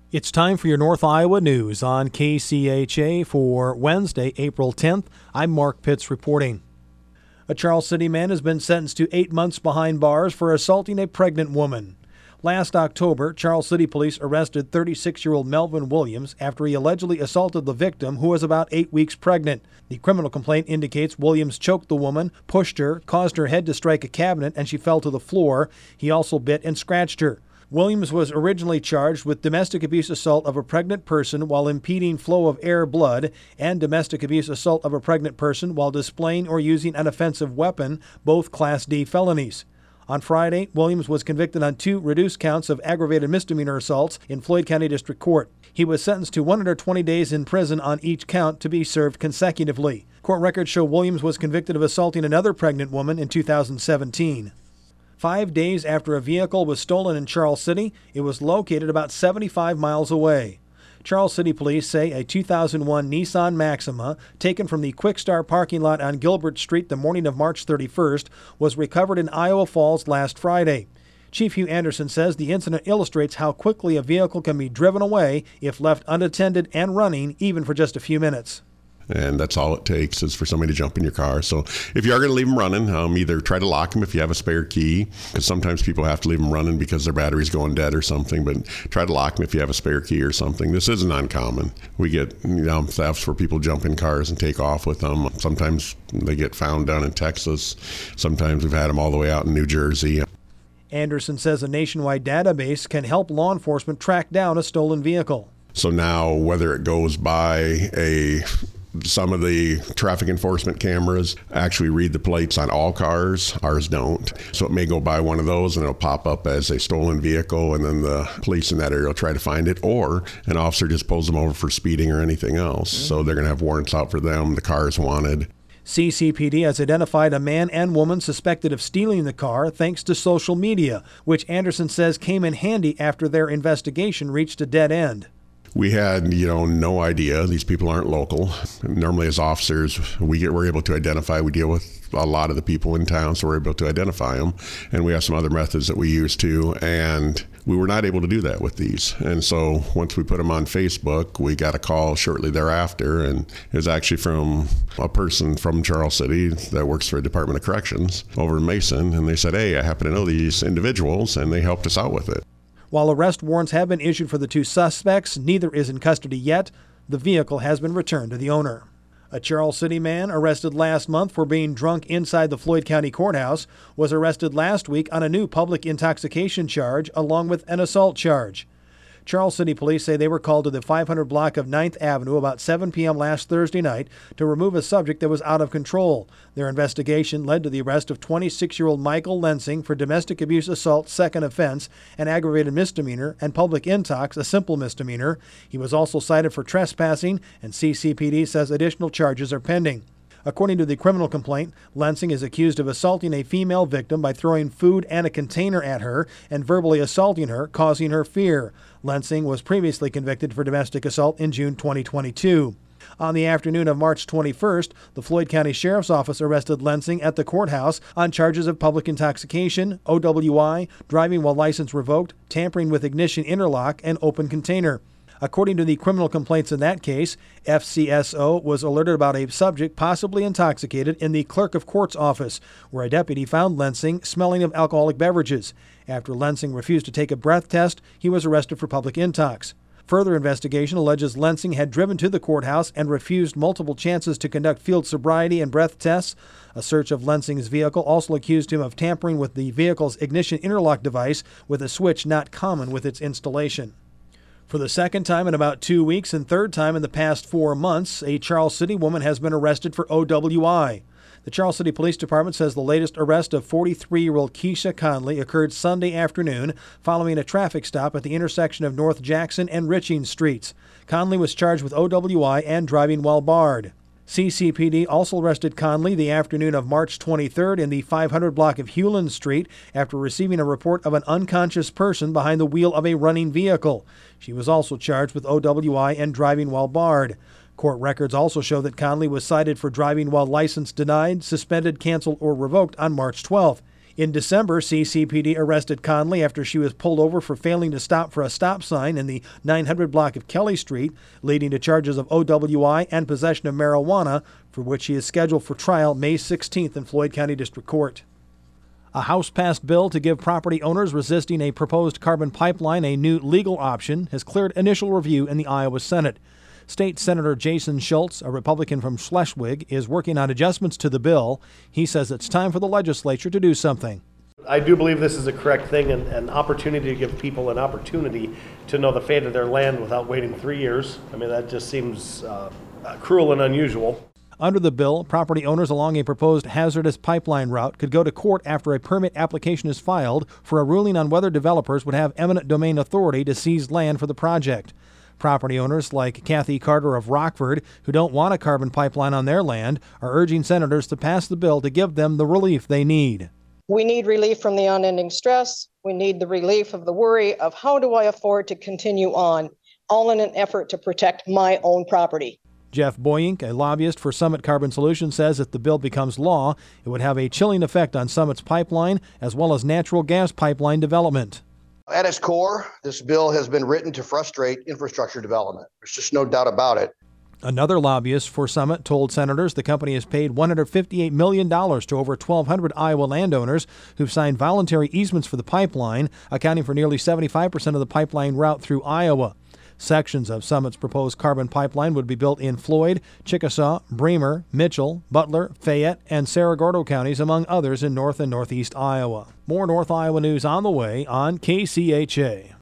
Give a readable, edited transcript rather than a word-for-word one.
It's time for your North Iowa news on KCHA for Wednesday, April 10th. I'm Mark Pitts reporting. A Charles City man has been sentenced to 8 months behind bars for assaulting a pregnant woman. Last October, Charles City police arrested 36-year-old Melvin Williams after he allegedly assaulted the victim, who was about 8 weeks pregnant. The criminal complaint indicates Williams choked the woman, pushed her, caused her head to strike a cabinet, and she fell to the floor. He also bit and scratched her. Williams was originally charged with domestic abuse assault of a pregnant person while impeding flow of air blood and domestic abuse assault of a pregnant person while displaying or using an offensive weapon, both Class D felonies. On Friday, Williams was convicted on 2 reduced counts of aggravated misdemeanor assaults in Floyd County District Court. He was sentenced to 120 days in prison on each count to be served consecutively. Court records show Williams was convicted of assaulting another pregnant woman in 2017. 5 days after a vehicle was stolen in Charles City, it was located about 75 miles away. Charles City police say a 2001 Nissan Maxima, taken from the Quick Start parking lot on Gilbert Street the morning of March 31st, was recovered in Iowa Falls last Friday. Chief Hugh Anderson says the incident illustrates how quickly a vehicle can be driven away if left unattended and running, even for just a few minutes. And that's all it takes is for somebody to jump in your car. So if you are going to leave them running, either try to lock them if you have a spare key, because sometimes people have to leave them running because their battery's going dead or something, but try to lock them if you have a spare key or something. This isn't uncommon. We get thefts where people jump in cars and take off with them. Sometimes they get found down in Texas. Sometimes we've had them all the way out in New Jersey. Anderson says a nationwide database can help law enforcement track down a stolen vehicle. So now whether it goes by some of the traffic enforcement cameras actually read the plates on all cars. Ours don't. So it may go by one of those and it'll pop up as a stolen vehicle, and then the police in that area will try to find it, or an officer just pulls them over for speeding or anything else. So they're going to have warrants out for them. The car is wanted. CCPD has identified a man and woman suspected of stealing the car thanks to social media, which Anderson says came in handy after their investigation reached a dead end. We had, no idea. These people aren't local. Normally as officers, we're able to identify. We deal with a lot of the people in town, so we're able to identify them. And we have some other methods that we use too. And we were not able to do that with these. And so once we put them on Facebook, we got a call shortly thereafter. And it was actually from a person from Charles City that works for the Department of Corrections over in Mason. And they said, hey, I happen to know these individuals, and they helped us out with it. While arrest warrants have been issued for the 2 suspects, neither is in custody yet. The vehicle has been returned to the owner. A Charles City man arrested last month for being drunk inside the Floyd County Courthouse was arrested last week on a new public intoxication charge along with an assault charge. Charles City police say they were called to the 500 block of 9th Avenue about 7 p.m. last Thursday night to remove a subject that was out of control. Their investigation led to the arrest of 26-year-old Michael Lensing for domestic abuse assault, second offense, an aggravated misdemeanor, and public intox, a simple misdemeanor. He was also cited for trespassing, and CCPD says additional charges are pending. According to the criminal complaint, Lensing is accused of assaulting a female victim by throwing food and a container at her and verbally assaulting her, causing her fear. Lensing was previously convicted for domestic assault in June 2022. On the afternoon of March 21st, the Floyd County Sheriff's Office arrested Lensing at the courthouse on charges of public intoxication, OWI, driving while license revoked, tampering with ignition interlock, and open container. According to the criminal complaints in that case, FCSO was alerted about a subject possibly intoxicated in the clerk of court's office, where a deputy found Lensing smelling of alcoholic beverages. After Lensing refused to take a breath test, he was arrested for public intox. Further investigation alleges Lensing had driven to the courthouse and refused multiple chances to conduct field sobriety and breath tests. A search of Lensing's vehicle also accused him of tampering with the vehicle's ignition interlock device with a switch not common with its installation. For the second time in about 2 weeks and third time in the past 4 months, a Charles City woman has been arrested for OWI. The Charles City Police Department says the latest arrest of 43-year-old Keisha Conley occurred Sunday afternoon following a traffic stop at the intersection of North Jackson and Riching Streets. Conley was charged with OWI and driving while barred. CCPD also arrested Conley the afternoon of March 23rd in the 500 block of Hewland Street after receiving a report of an unconscious person behind the wheel of a running vehicle. She was also charged with OWI and driving while barred. Court records also show that Conley was cited for driving while license denied, suspended, canceled, or revoked on March 12th. In December, CCPD arrested Conley after she was pulled over for failing to stop for a stop sign in the 900 block of Kelly Street, leading to charges of OWI and possession of marijuana, for which she is scheduled for trial May 16th in Floyd County District Court. A House-passed bill to give property owners resisting a proposed carbon pipeline a new legal option has cleared initial review in the Iowa Senate. State Senator Jason Schultz, a Republican from Schleswig, is working on adjustments to the bill. He says it's time for the legislature to do something. I do believe this is a correct thing and an opportunity to give people an opportunity to know the fate of their land without waiting 3 years. I mean, that just seems cruel and unusual. Under the bill, property owners along a proposed hazardous pipeline route could go to court after a permit application is filed for a ruling on whether developers would have eminent domain authority to seize land for the project. Property owners like Kathy Carter of Rockford, who don't want a carbon pipeline on their land, are urging senators to pass the bill to give them the relief they need. We need relief from the unending stress. We need the relief of the worry of how do I afford to continue on, all in an effort to protect my own property. Jeff Boyink, a lobbyist for Summit Carbon Solutions, says if the bill becomes law, it would have a chilling effect on Summit's pipeline as well as natural gas pipeline development. At its core, this bill has been written to frustrate infrastructure development. There's just no doubt about it. Another lobbyist for Summit told senators the company has paid $158 million to over 1,200 Iowa landowners who've signed voluntary easements for the pipeline, accounting for nearly 75% of the pipeline route through Iowa. Sections of Summit's proposed carbon pipeline would be built in Floyd, Chickasaw, Bremer, Mitchell, Butler, Fayette, and Cerro Gordo counties, among others in north and northeast Iowa. More North Iowa news on the way on KCHA.